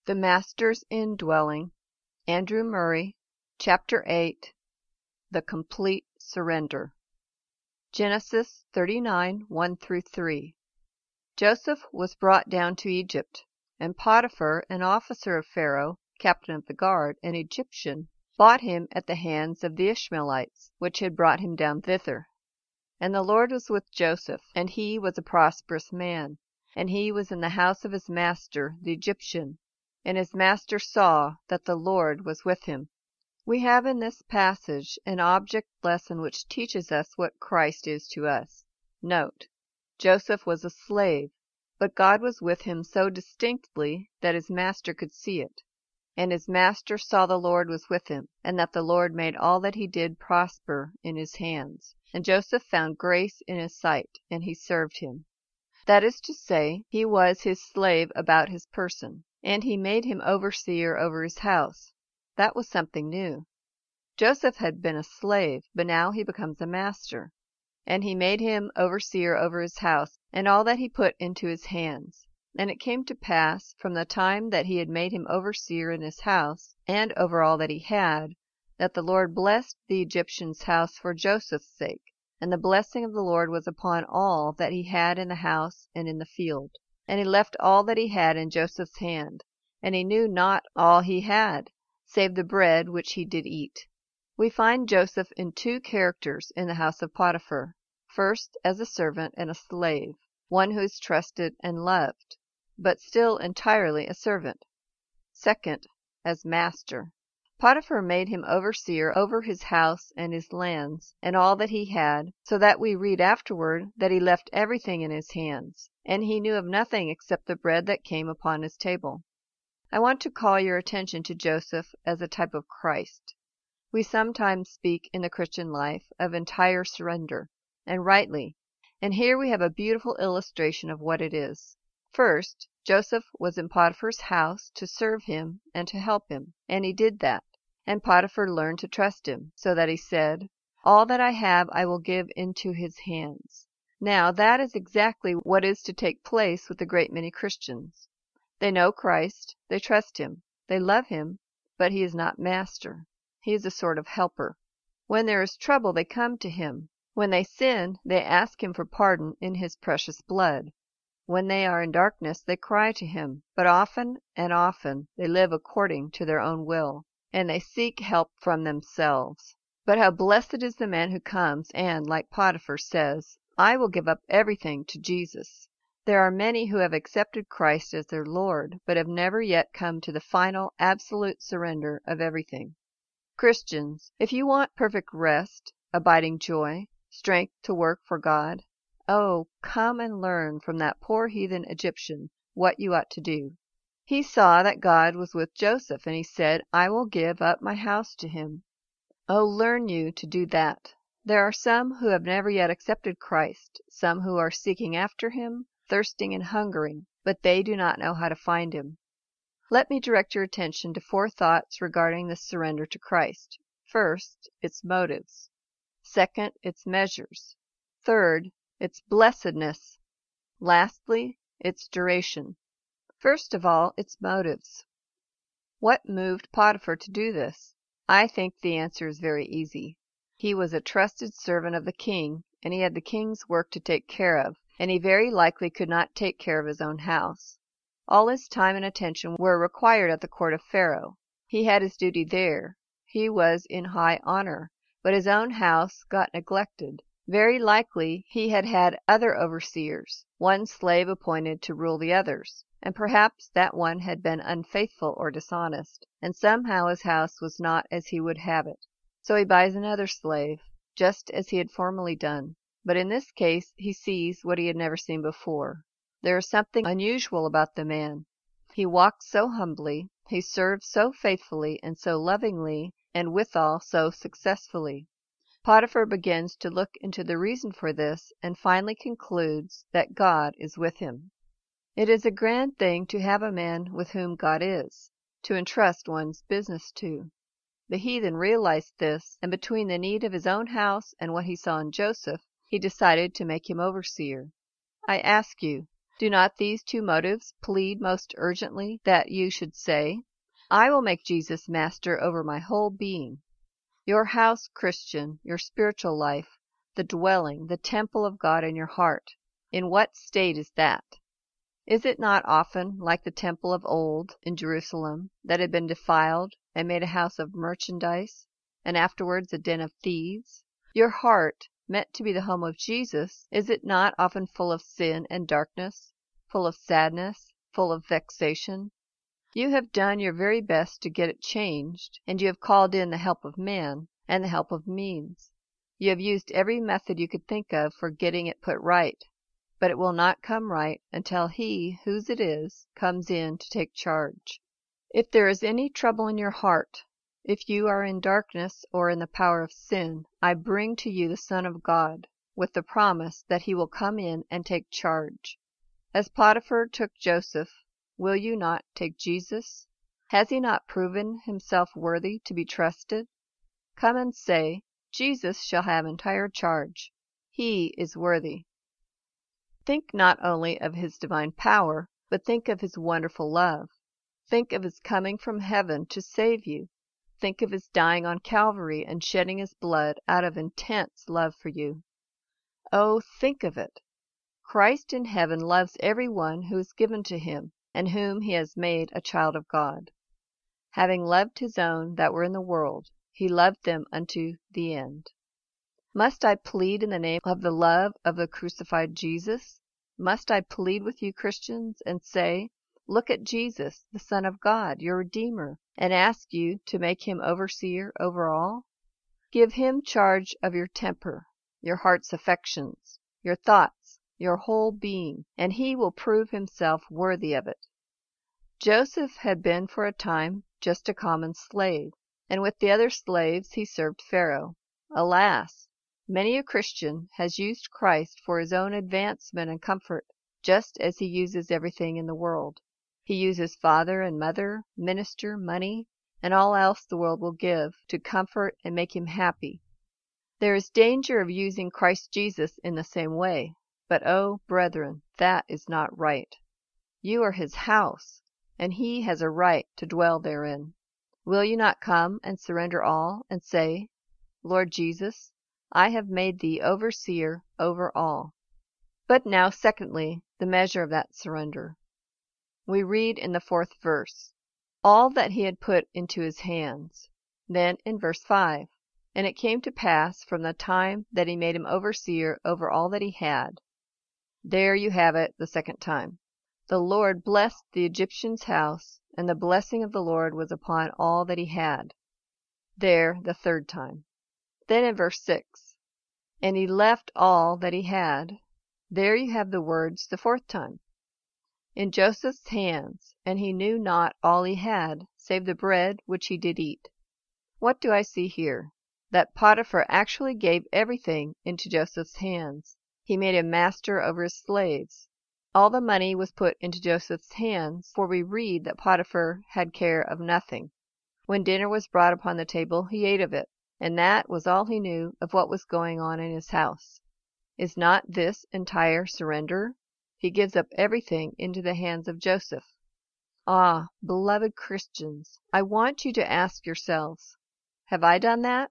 The Master's Indwelling, Andrew Murray, Chapter 8, The Complete Surrender. Genesis 39, 1-3. Joseph was brought down to Egypt, and Potiphar, an officer of Pharaoh, captain of the guard, an Egyptian, bought him at the hands of the Ishmaelites, which had brought him down thither. And the Lord was with Joseph, and he was a prosperous man, and he was in the house of his master the Egyptian. And his master saw that the Lord was with him. We have in this passage an object lesson which teaches us what Christ is to us. Note, Joseph was a slave, but God was with him so distinctly that his master could see it. And his master saw the Lord was with him, and that the Lord made all that he did prosper in his hands. And Joseph found grace in his sight, and he served him. That is to say, he was his slave about his person, and he made him overseer over his house. That was something new. Joseph had been a slave, but now he becomes a master. And he made him overseer over his house, and all that he put into his hands. And it came to pass, from the time that he had made him overseer in his house, and over all that he had, that the Lord blessed the Egyptian's house for Joseph's sake. And the blessing of the Lord was upon all that he had in the house and in the field. And he left all that he had in Joseph's hand, and he knew not all he had, save the bread which he did eat. We find Joseph in two characters in the house of Potiphar. First, as a servant and a slave, one who is trusted and loved, but still entirely a servant. Second, as master. Potiphar made him overseer over his house and his lands, and all that he had, so that we read afterward that he left everything in his hands, and he knew of nothing except the bread that came upon his table. I want to call your attention to Joseph as a type of Christ. We sometimes speak in the Christian life of entire surrender, and rightly, and here we have a beautiful illustration of what it is. First, Joseph was in Potiphar's house to serve him and to help him, and he did that. And Potiphar learned to trust him, so that he said, "All that I have I will give into his hands." Now, that is exactly what is to take place with a great many Christians. They know Christ, they trust him, they love him, but he is not master. He is a sort of helper. When there is trouble, they come to him. When they sin, they ask him for pardon in his precious blood. When they are in darkness, they cry to him, but often and often they live according to their own will, and they seek help from themselves. But how blessed is the man who comes and, like Potiphar, says, "I will give up everything to Jesus." There are many who have accepted Christ as their Lord, but have never yet come to the final, absolute surrender of everything. Christians, if you want perfect rest, abiding joy, strength to work for God, oh, come and learn from that poor heathen Egyptian what you ought to do. He saw that God was with Joseph, and he said, "I will give up my house to him." Oh, learn you to do that. There are some who have never yet accepted Christ, some who are seeking after him, thirsting and hungering, but they do not know how to find him. Let me direct your attention to 4 thoughts regarding this surrender to Christ. First, its motives. Second, its measures. Third, its blessedness. Lastly, its duration. First of all, its motives. What moved Potiphar to do this? I think the answer is very easy. He was a trusted servant of the king, and he had the king's work to take care of, and he very likely could not take care of his own house. All his time and attention were required at the court of Pharaoh. He had his duty there. He was in high honor, but his own house got neglected. Very likely he had had other overseers, one slave appointed to rule the others, and perhaps that one had been unfaithful or dishonest, and somehow his house was not as he would have it. So he buys another slave, just as he had formerly done. But in this case he sees what he had never seen before. There is something unusual about the man. He walks so humbly, he serves so faithfully and so lovingly, and withal so successfully. Potiphar begins to look into the reason for this, and finally concludes that God is with him. It is a grand thing to have a man with whom God is, to entrust one's business to. The heathen realized this, and between the need of his own house and what he saw in Joseph, he decided to make him overseer. I ask you, Do not these two motives plead most urgently that you should say, I will make Jesus master over my whole being? Your house, Christian, your spiritual life, the dwelling, the temple of God in your heart, in what state is that? Is it not often like the temple of old in Jerusalem, that had been defiled and made a house of merchandise, and afterwards a den of thieves? Your heart, meant to be the home of Jesus, is it not often full of sin and darkness, full of sadness, full of vexation? You have done your very best to get it changed, and you have called in the help of man and the help of means. You have used every method you could think of for getting it put right, but it will not come right until He whose it is comes in to take charge. If there is any trouble in your heart, if you are in darkness or in the power of sin, I bring to you the Son of God, with the promise that He will come in and take charge. As Potiphar took Joseph, will you not take Jesus? Has He not proven Himself worthy to be trusted? Come and say, Jesus shall have entire charge. He is worthy. Think not only of His divine power, but think of His wonderful love. Think of His coming from heaven to save you. Think of His dying on Calvary and shedding His blood out of intense love for you. Oh, think of it! Christ in heaven loves every one who is given to Him, and whom He has made a child of God. Having loved His own that were in the world, He loved them unto the end. Must I plead in the name of the love of the crucified Jesus? Must I plead with you, Christians, and say, look at Jesus, the Son of God, your Redeemer, and ask you to make Him overseer over all? Give Him charge of your temper, your heart's affections, your thoughts, your whole being, and He will prove Himself worthy of it. Joseph had been for a time just a common slave, and with the other slaves he served Pharaoh. Alas! Many a Christian has used Christ for his own advancement and comfort, just as he uses everything in the world. He uses father and mother, minister, money, and all else the world will give, to comfort and make him happy. There is danger of using Christ Jesus in the same way, but oh, brethren, that is not right. You are His house, and He has a right to dwell therein. Will you not come and surrender all, and say, Lord Jesus, I have made Thee overseer over all? But now, secondly, the measure of that surrender. We read in the 4th verse, all that He had put into His hands. Then in verse 5, and it came to pass from the time that He made him overseer over all that he had. There you have it the second time. The Lord blessed the Egyptian's house, and the blessing of the Lord was upon all that he had. There the third time. Then in verse 6, and he left all that he had. There you have the words the 4th time. In Joseph's hands, and he knew not all he had, save the bread which he did eat. What do I see here? That Potiphar actually gave everything into Joseph's hands. He made him master over his slaves. All the money was put into Joseph's hands, for we read that Potiphar had care of nothing. When dinner was brought upon the table, he ate of it, and that was all he knew of what was going on in his house. Is not this entire surrender? He gives up everything into the hands of Joseph. Ah, beloved Christians, I want you to ask yourselves, have I done that?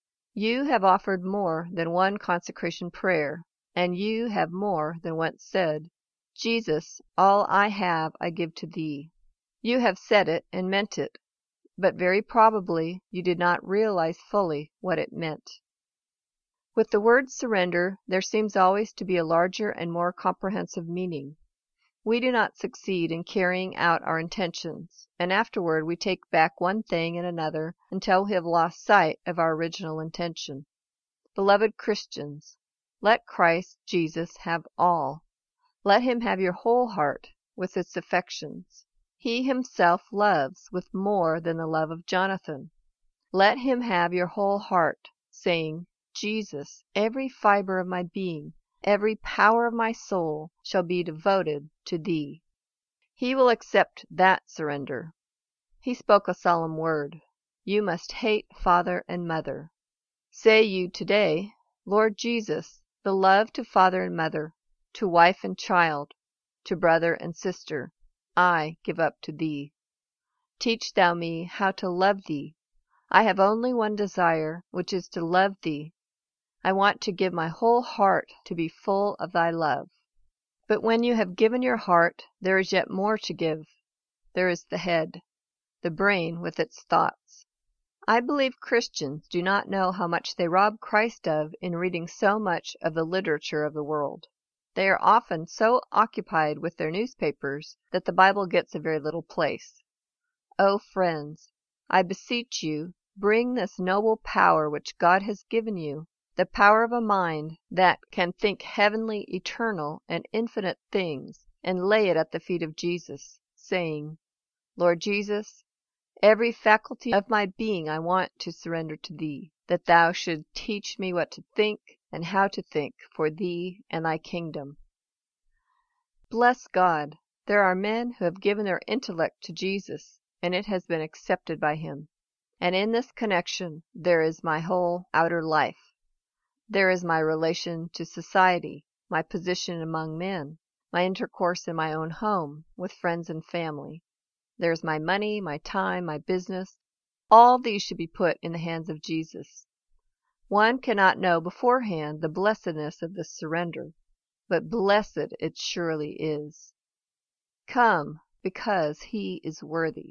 You have offered more than one consecration prayer, and you have more than once said, Jesus, all I have I give to Thee. You have said it and meant it, but very probably you did not realize fully what it meant. With the word surrender, there seems always to be a larger and more comprehensive meaning. We do not succeed in carrying out our intentions, and afterward we take back one thing and another until we have lost sight of our original intention. Beloved Christians, let Christ Jesus have all. Let Him have your whole heart with its affections. He Himself loves with more than the love of Jonathan. Let Him have your whole heart, saying, Jesus, every fiber of my being, every power of my soul shall be devoted to Thee. He will accept that surrender. He spoke a solemn word. You must hate father and mother. Say you today, Lord Jesus, the love to father and mother, to wife and child, to brother and sister, I give up to thee. Teach thou me how to love thee. I have only one desire, which is to love thee. I want to give my whole heart to be full of thy love. But when you have given your heart, there is yet more to give. There is the head, the brain with its thoughts. I believe Christians do not know how much they rob Christ of in reading so much of the literature of the world. They are often so occupied with their newspapers that the Bible gets a very little place. Oh, friends, I beseech you, bring this noble power which God has given you, the power of a mind that can think heavenly, eternal, and infinite things, and lay it at the feet of Jesus, saying, Lord Jesus, every faculty of my being I want to surrender to thee, that thou should teach me what to think and how to think for thee and thy kingdom. Bless God, there are men who have given their intellect to Jesus, and it has been accepted by him. And in this connection there is my whole outer life. There is my relation to society, my position among men, my intercourse in my own home, with friends and family. There is my money, my time, my business. All these should be put in the hands of Jesus. One cannot know beforehand the blessedness of this surrender, but blessed it surely is. Come, because he is worthy.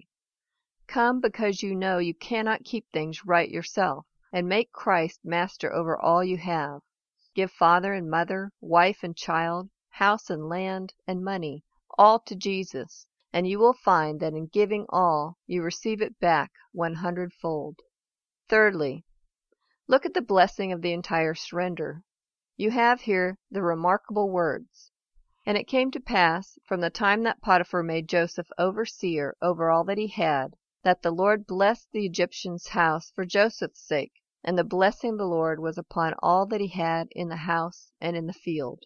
Come because you know you cannot keep things right yourself, and make Christ master over all you have. Give father and mother, wife and child, house and land and money, all to Jesus, and you will find that in giving all you receive it back 100-fold. Thirdly, look at the blessing of the entire surrender. You have here the remarkable words, And it came to pass, from the time that Potiphar made Joseph overseer over all that he had, that the Lord blessed the Egyptian's house for Joseph's sake, and the blessing of the Lord was upon all that he had in the house and in the field.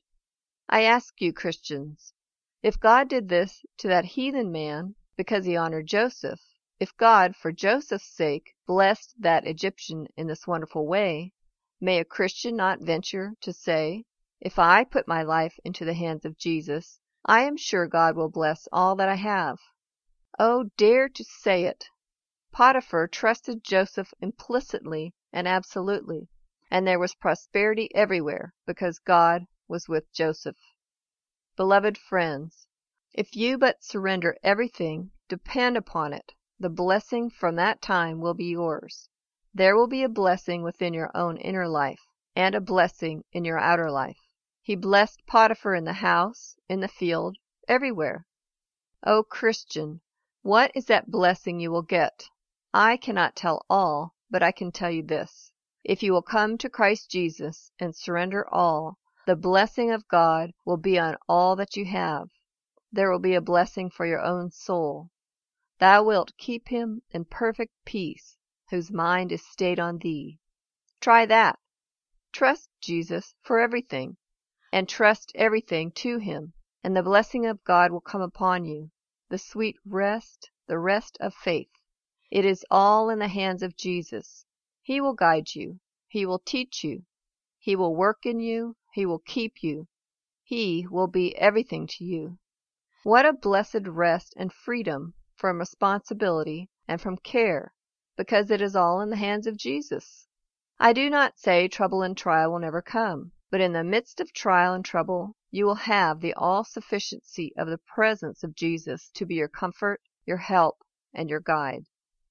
I ask you, Christians, if God did this to that heathen man because he honored Joseph, if God, for Joseph's sake, blessed that Egyptian in this wonderful way, may a Christian not venture to say, if I put my life into the hands of Jesus, I am sure God will bless all that I have? Oh, dare to say it! Potiphar trusted Joseph implicitly and absolutely, and there was prosperity everywhere because God was with Joseph. Beloved friends, if you but surrender everything, depend upon it, the blessing from that time will be yours. There will be a blessing within your own inner life, and a blessing in your outer life. He blessed Potiphar in the house, in the field, everywhere. O Christian, what is that blessing you will get? I cannot tell all, but I can tell you this. If you will come to Christ Jesus and surrender all, the blessing of God will be on all that you have. There will be a blessing for your own soul. Thou wilt keep him in perfect peace, whose mind is stayed on thee. Try that. Trust Jesus for everything, and trust everything to him, and the blessing of God will come upon you, the sweet rest, the rest of faith. It is all in the hands of Jesus. He will guide you. He will teach you. He will work in you. He will keep you. He will be everything to you. What a blessed rest and freedom from responsibility and from care, because it is all in the hands of Jesus. I do not say trouble and trial will never come, but in the midst of trial and trouble you will have the all-sufficiency of the presence of Jesus to be your comfort, your help, and your guide.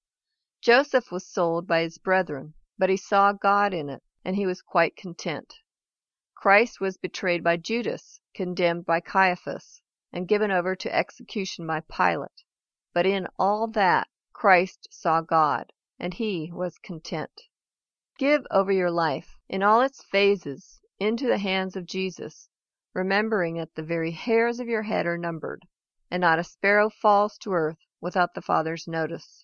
Joseph was sold by his brethren, but he saw God in it, and he was quite content. Christ was betrayed by Judas, condemned by Caiaphas, and given over to execution by Pilate. But in all that, Christ saw God, and he was content. Give over your life, in all its phases, into the hands of Jesus, remembering that the very hairs of your head are numbered, and not a sparrow falls to earth without the Father's notice.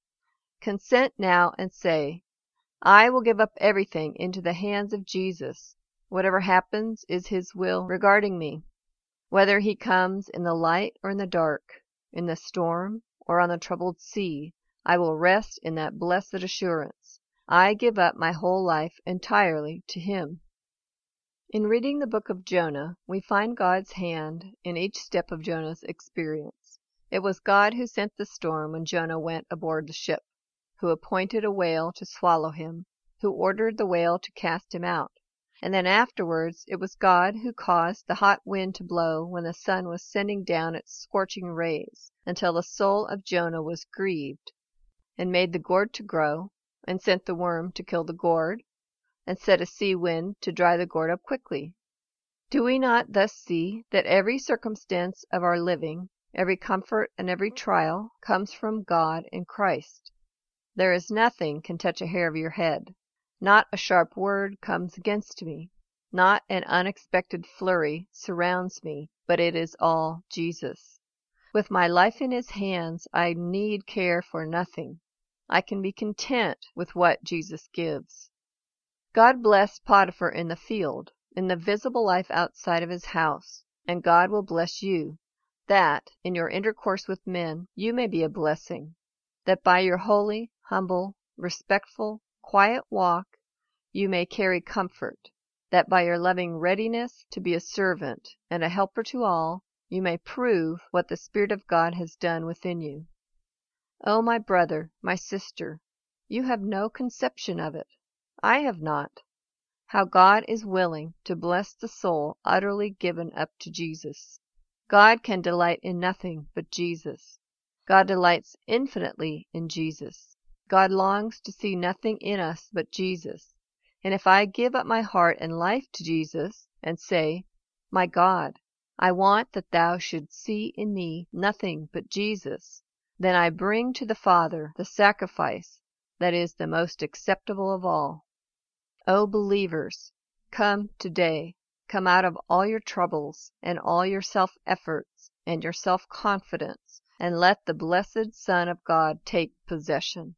Consent now and say, I will give up everything into the hands of Jesus. Whatever happens is his will regarding me. Whether he comes in the light or in the dark, in the storm or on the troubled sea, I will rest in that blessed assurance. I give up my whole life entirely to him. In reading the book of Jonah, we find God's hand in each step of Jonah's experience. It was God who sent the storm when Jonah went aboard the ship, who appointed a whale to swallow him, who ordered the whale to cast him out. And then afterwards it was God who caused the hot wind to blow when the sun was sending down its scorching rays, until the soul of Jonah was grieved, and made the gourd to grow, and sent the worm to kill the gourd, and set a sea wind to dry the gourd up quickly. Do we not thus see that every circumstance of our living, every comfort and every trial, comes from God in Christ? There is nothing can touch a hair of your head. Not a sharp word comes against me. Not an unexpected flurry surrounds me, but it is all Jesus. With my life in His hands, I need care for nothing. I can be content with what Jesus gives. God blessed Potiphar in the field, in the visible life outside of his house, and God will bless you, that, in your intercourse with men, you may be a blessing, that by your holy, humble, respectful, quiet walk you may carry comfort, that by your loving readiness to be a servant and a helper to all, you may prove what the Spirit of God has done within you. Oh, my brother, my sister, you have no conception of it. I have not. How God is willing to bless the soul utterly given up to Jesus. God can delight in nothing but Jesus. God delights infinitely in Jesus. God longs to see nothing in us but Jesus. And if I give up my heart and life to Jesus, and say, My God, I want that thou shouldst see in me nothing but Jesus, then I bring to the Father the sacrifice that is the most acceptable of all. O believers, come today. Come out of all your troubles and all your self-efforts and your self-confidence, and let the blessed Son of God take possession.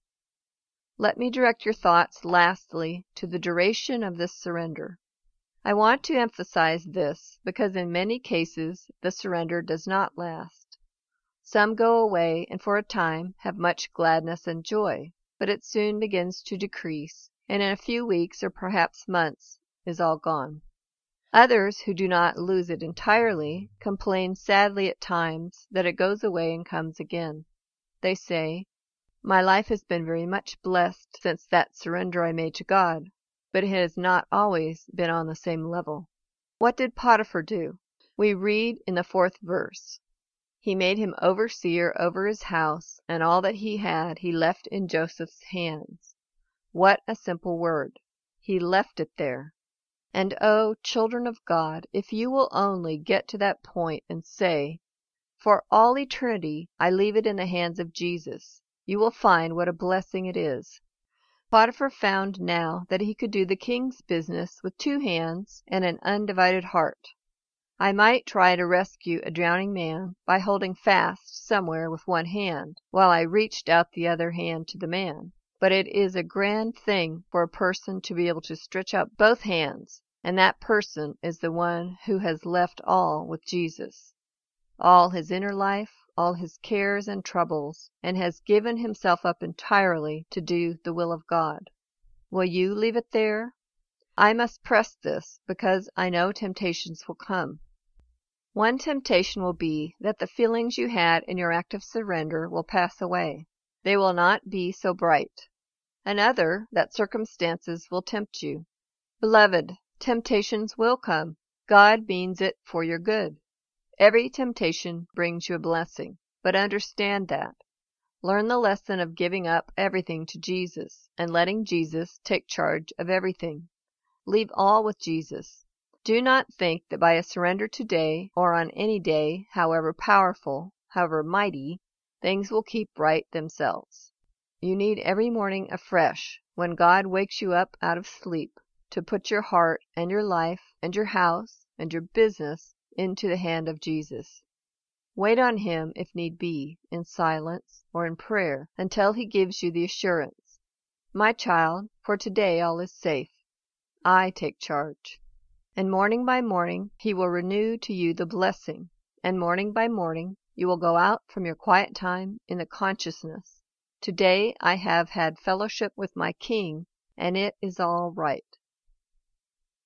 Let me direct your thoughts lastly to the duration of this surrender. I want to emphasize this because in many cases the surrender does not last. Some go away and for a time have much gladness and joy, but it soon begins to decrease, and in a few weeks or perhaps months is all gone. Others who do not lose it entirely complain sadly at times that it goes away and comes again. They say, My life has been very much blessed since that surrender I made to God, but it has not always been on the same level. What did Potiphar do? We read in the 4th verse, He made him overseer over his house, and all that he had he left in Joseph's hands. What a simple word. He left it there. And oh, children of God, if you will only get to that point and say, For all eternity I leave it in the hands of Jesus, you will find what a blessing it is. Potiphar found now that he could do the king's business with 2 hands and an undivided heart. I might try to rescue a drowning man by holding fast somewhere with 1 hand, while I reached out the other hand to the man. But it is a grand thing for a person to be able to stretch out both hands, and that person is the one who has left all with Jesus, all his inner life, all his cares and troubles, and has given himself up entirely to do the will of God. Will you leave it there? I must press this because I know temptations will come. One temptation will be that the feelings you had in your act of surrender will pass away. They will not be so bright. Another, that circumstances will tempt you. Beloved, temptations will come. God means it for your good. Every temptation brings you a blessing, but understand that. Learn the lesson of giving up everything to Jesus and letting Jesus take charge of everything. Leave all with Jesus. Do not think that by a surrender today or on any day, however powerful, however mighty, things will keep right themselves. You need every morning afresh, when God wakes you up out of sleep, to put your heart and your life and your house and your business into the hand of Jesus. Wait on Him, if need be, in silence or in prayer, until He gives you the assurance, My child, for today all is safe. I take charge. And morning by morning He will renew to you the blessing, and morning by morning you will go out from your quiet time in the consciousness, Today I have had fellowship with my King, and it is all right.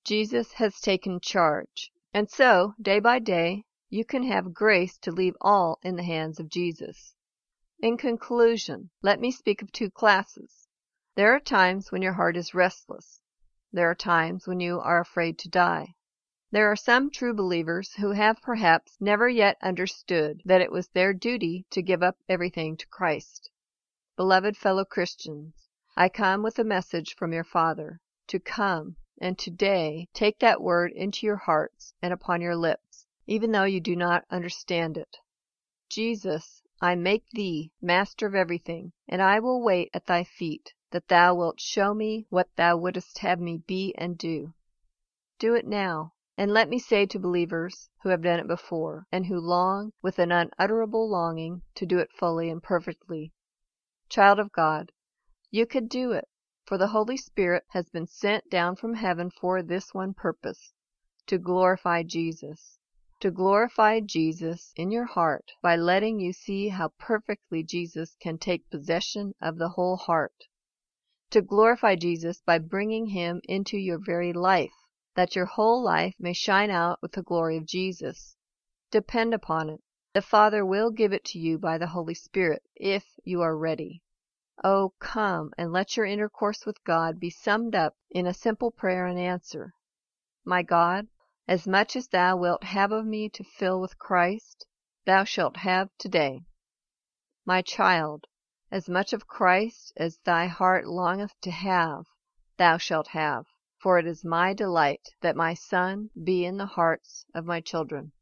Jesus has taken charge, and so, day by day, you can have grace to leave all in the hands of Jesus. In conclusion, let me speak of two classes. There are times when your heart is restless. There are times when you are afraid to die. There are some true believers who have perhaps never yet understood that it was their duty to give up everything to Christ. Beloved fellow Christians, I come with a message from your Father, to come and today take that word into your hearts and upon your lips, even though you do not understand it. Jesus, I make thee master of everything, and I will wait at thy feet, that thou wilt show me what thou wouldst have me be and do. Do it now, and let me say to believers who have done it before, and who long, with an unutterable longing, to do it fully and perfectly. Child of God, you could do it, for the Holy Spirit has been sent down from heaven for this one purpose, to glorify Jesus. To glorify Jesus in your heart by letting you see how perfectly Jesus can take possession of the whole heart. To glorify Jesus by bringing him into your very life, that your whole life may shine out with the glory of Jesus. Depend upon it. The Father will give it to you by the Holy Spirit, if you are ready. Oh, come and let your intercourse with God be summed up in a simple prayer and answer. My God, as much as thou wilt have of me to fill with Christ, thou shalt have today. My child, as much of Christ as thy heart longeth to have, thou shalt have, for it is my delight that my Son be in the hearts of my children.